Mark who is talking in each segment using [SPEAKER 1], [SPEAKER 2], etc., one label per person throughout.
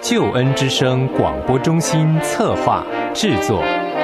[SPEAKER 1] 救恩之声广播中心策划制作。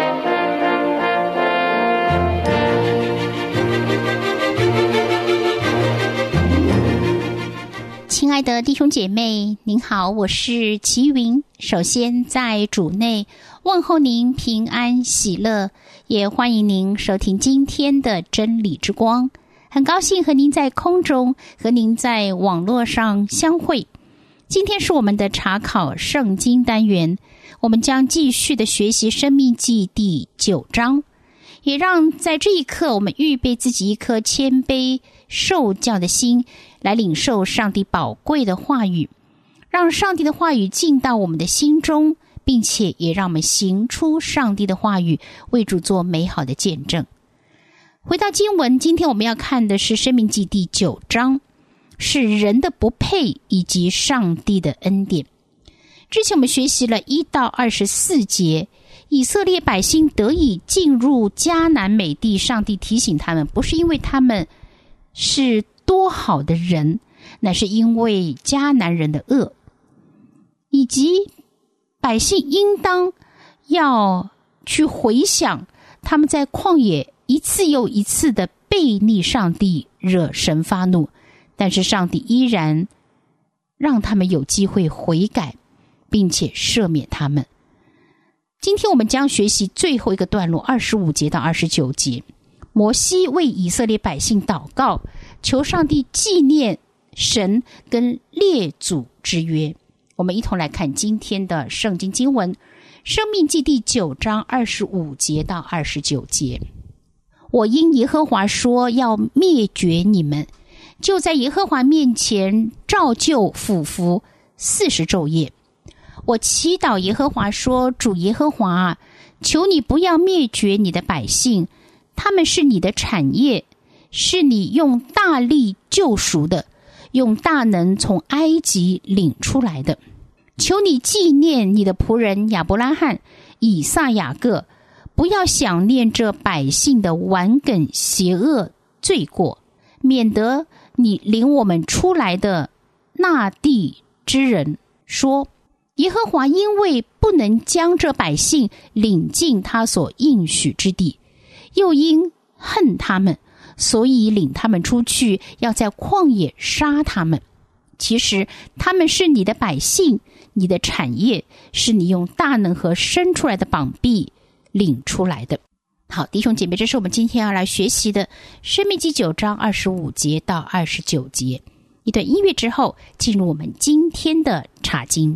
[SPEAKER 2] 亲爱的弟兄姐妹，您好，我是齐云。首先在主内问候您平安喜乐，也欢迎您收听今天的真理之光。很高兴和您在空中，和您在网络上相会。今天是我们的查考圣经单元，我们将继续的学习申命记第9章，也让在这一刻我们预备自己一颗谦卑受教的心，来领受上帝宝贵的话语，让上帝的话语进到我们的心中，并且也让我们行出上帝的话语，为主做美好的见证。回到经文，今天我们要看的是申命记第9章，是人的不配以及上帝的恩典。之前我们学习了1到24节，以色列百姓得以进入迦南美地，上帝提醒他们，不是因为他们是多好的人，乃是因为迦南人的恶，以及百姓应当要去回想他们在旷野一次又一次的悖逆上帝，惹神发怒，但是上帝依然让他们有机会悔改，并且赦免他们。今天我们将学习最后一个段落25节到29节，摩西为以色列百姓祷告，求上帝纪念神跟列祖之约。我们一同来看今天的圣经经文，申命记第9章25节到29节。我因耶和华说要灭绝你们，就在耶和华面前照旧俯伏40昼夜。我祈祷耶和华说，主耶和华，求你不要灭绝你的百姓，他们是你的产业，是你用大力救赎的，用大能从埃及领出来的。求你纪念你的仆人亚伯拉罕、以撒、雅各，不要想念这百姓的顽梗邪恶罪过，免得你领我们出来的那地之人说，耶和华因为不能将这百姓领进他所应许之地，又因恨他们，所以领他们出去，要在旷野杀他们。其实他们是你的百姓，你的产业，是你用大能和伸出来的膀臂领出来的。好，弟兄姐妹，这是我们今天要来学习的申命记9章25节到29节。一段音乐之后，进入我们今天的查经。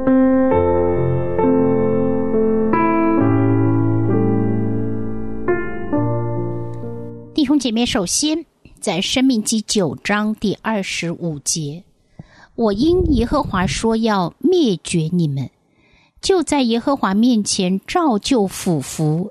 [SPEAKER 2] 弟兄姐妹，首先在申命记9章第25节，我因耶和华说要灭绝你们，就在耶和华面前照旧俯伏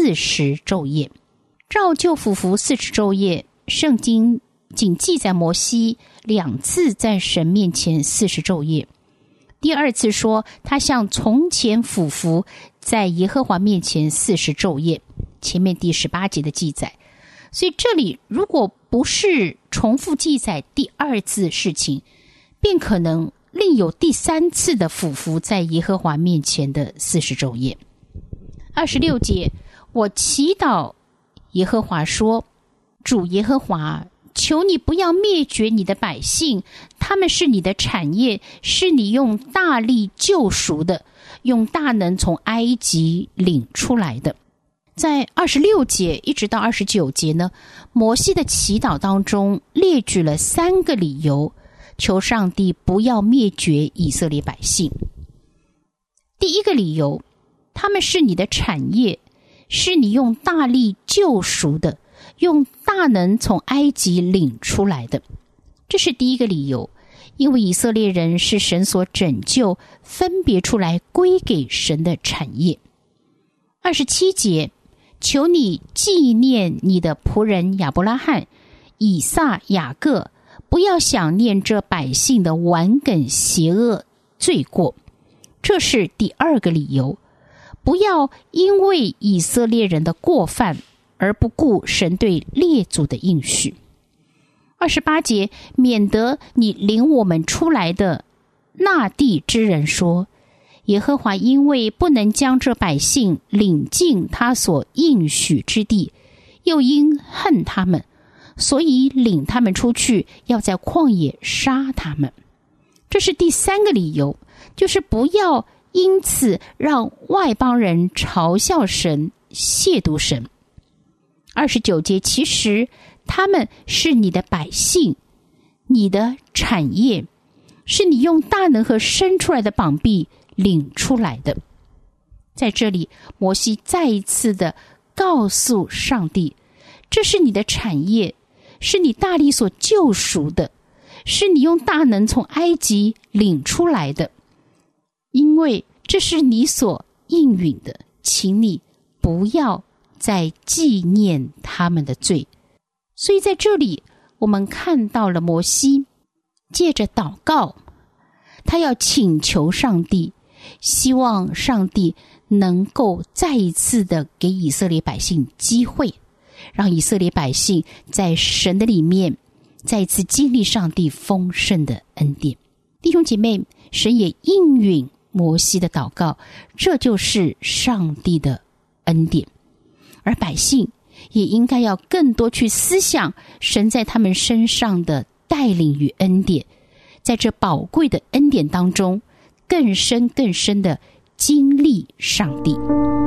[SPEAKER 2] 40昼夜。照旧俯伏40昼夜，圣经仅记载摩西2次在神面前40昼夜。第2次说他像从前俯伏在耶和华面前40昼夜，前面第18节的记载。所以这里如果不是重复记载第2次事情，便可能另有第3次的俯伏在耶和华面前的40昼夜。26节，我祈祷耶和华说，主耶和华，求你不要灭绝你的百姓，他们是你的产业，是你用大力救赎的，用大能从埃及领出来的。在26节一直到29节呢，摩西的祈祷当中列举了3个理由，求上帝不要灭绝以色列百姓。第一个理由，他们是你的产业，是你用大力救赎的，用大能从埃及领出来的。这是第一个理由，因为以色列人是神所拯救分别出来归给神的产业。27节，求你纪念你的仆人亚伯拉罕、以撒、雅各，不要想念这百姓的顽梗邪恶罪过。这是第2个理由，不要因为以色列人的过犯而不顾神对列祖的应许。28节，免得你领我们出来的那地之人说， 耶和华因为不能将这百姓领进他所应许之地，又因恨他们，所以领他们出去，要在旷野杀他们。这是第三个理由，就是不要因此让外邦人嘲笑神、亵渎神。29节，其实他们是你的百姓，你的产业，是你用大能和伸出来的膀臂领出来的。在这里，摩西再一次的告诉上帝，这是你的产业，是你大力所救赎的，是你用大能从埃及领出来的，因为这是你所应允的，请你不要再纪念他们的罪。所以在这里我们看到了摩西借着祷告，他要请求上帝，希望上帝能够再一次的给以色列百姓机会，让以色列百姓在神的里面再一次经历上帝丰盛的恩典。弟兄姐妹，神也应允摩西的祷告，这就是上帝的恩典。而百姓也应该要更多去思想神在他们身上的带领与恩典，在这宝贵的恩典当中更深更深的经历上帝。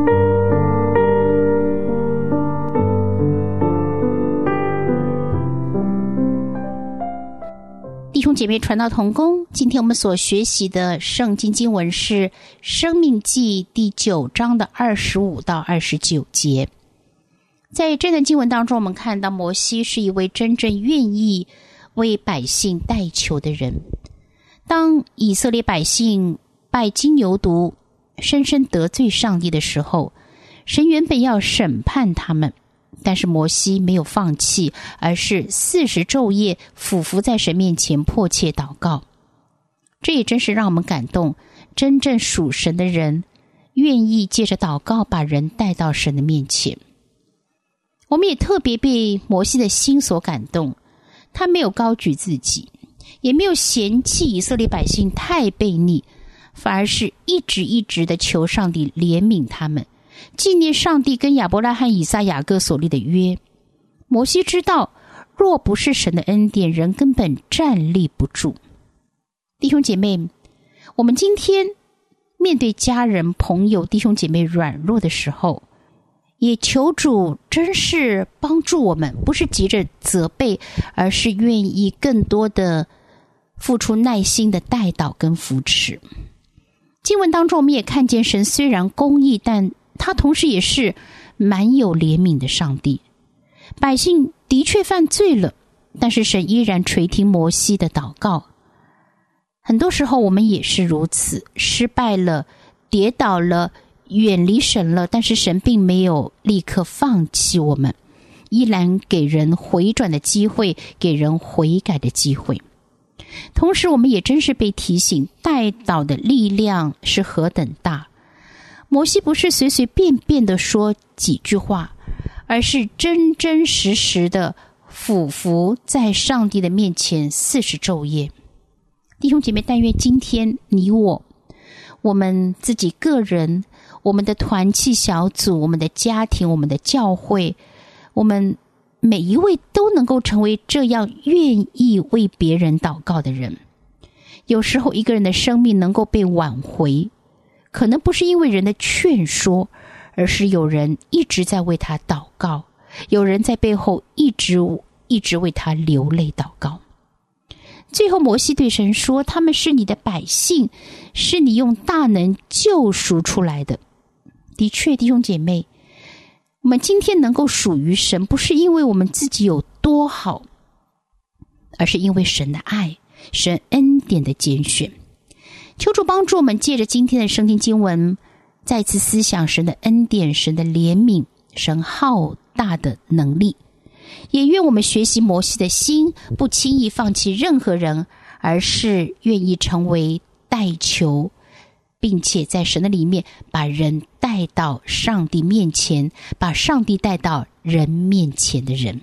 [SPEAKER 2] 弟兄姐妹，传道同工，今天我们所学习的圣经经文是申命记第9章的25到29节。在这段经文当中，我们看到摩西是一位真正愿意为百姓代求的人。当以色列百姓拜金牛犊，深深得罪上帝的时候，神原本要审判他们，但是摩西没有放弃，而是40昼夜俯伏在神面前迫切祷告。这也真是让我们感动，真正属神的人愿意借着祷告把人带到神的面前。我们也特别被摩西的心所感动，他没有高举自己，也没有嫌弃以色列百姓太悖逆，反而是一直的求上帝怜悯他们，纪念上帝跟亚伯拉罕、以撒、雅各所立的约。摩西知道，若不是神的恩典，人根本站立不住。弟兄姐妹，我们今天面对家人、朋友、弟兄姐妹软弱的时候，也求主真是帮助我们，不是急着责备，而是愿意更多的付出耐心的带导跟扶持。经文当中我们也看见，神虽然公义，但他同时也是蛮有怜悯的上帝。百姓的确犯罪了，但是神依然垂听摩西的祷告。很多时候我们也是如此，失败了，跌倒了，远离神了，但是神并没有立刻放弃我们，依然给人回转的机会，给人悔改的机会。同时我们也真是被提醒，代祷的力量是何等大。摩西不是随随便便的说几句话，而是真真实实的俯伏在上帝的面前40昼夜。弟兄姐妹，但愿今天你我们自己个人，我们的团契小组，我们的家庭，我们的教会，我们每一位都能够成为这样愿意为别人祷告的人。有时候一个人的生命能够被挽回，可能不是因为人的劝说，而是有人一直在为他祷告，有人在背后一直为他流泪祷告。最后摩西对神说，他们是你的百姓，是你用大能救赎出来的。的确，弟兄姐妹，我们今天能够属于神，不是因为我们自己有多好，而是因为神的爱，神恩典的拣选。求主帮助我们，借着今天的圣经经文，再次思想神的恩典，神的怜悯，神浩大的能力。也愿我们学习摩西的心，不轻易放弃任何人，而是愿意成为代求，并且在神的里面把人带到上帝面前，把上帝带到人面前的人。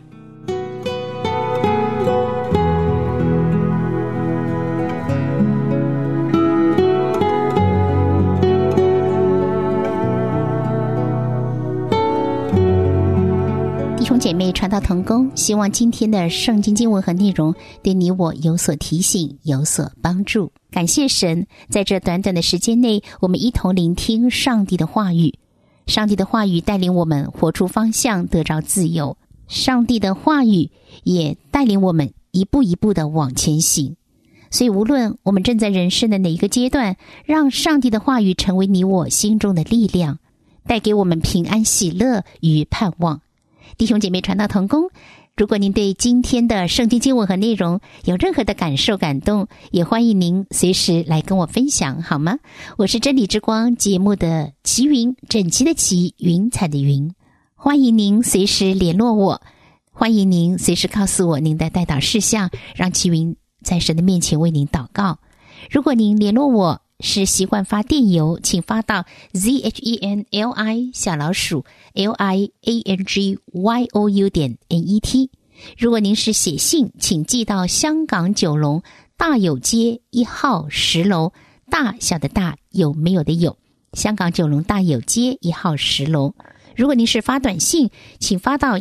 [SPEAKER 2] 姐妹传道同工，希望今天的圣经经文和内容对你我有所提醒，有所帮助。感谢神，在这短短的时间内，我们一同聆听上帝的话语。上帝的话语带领我们活出方向，得着自由。上帝的话语也带领我们一步一步的往前行。所以无论我们正在人生的哪一个阶段，让上帝的话语成为你我心中的力量，带给我们平安喜乐与盼望。弟兄姐妹传道同工，如果您对今天的圣经经文和内容有任何的感受感动，也欢迎您随时来跟我分享，好吗？我是真理之光节目的齐云，整齐的齐，云彩的云。欢迎您随时联络我，欢迎您随时告诉我您的代祷事项，让齐云在神的面前为您祷告。如果您联络我是习惯发电邮，请发到 zhenli_liangyou.net。 如果您是写信，请寄到香港九龙大有街1号10楼，大小的大，有没有的有，香港九龙大有街1号10楼。如果您是发短信，请发到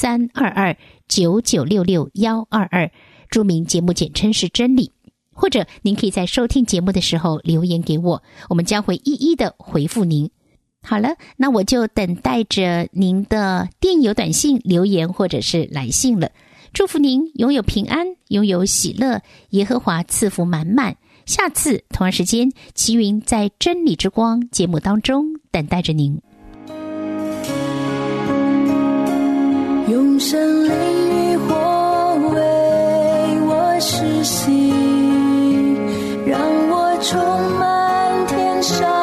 [SPEAKER 2] 132299666122，注明节目简称是真理。或者您可以在收听节目的时候留言给我，我们将会一一的回复您。好了，那我就等待着您的电邮、短信、留言或者是来信了。祝福您拥有平安，拥有喜乐，耶和华赐福满满。下次同样时间，齐云在真理之光节目当中等待着您。
[SPEAKER 3] 用神灵与火为我施洗，让我充满天上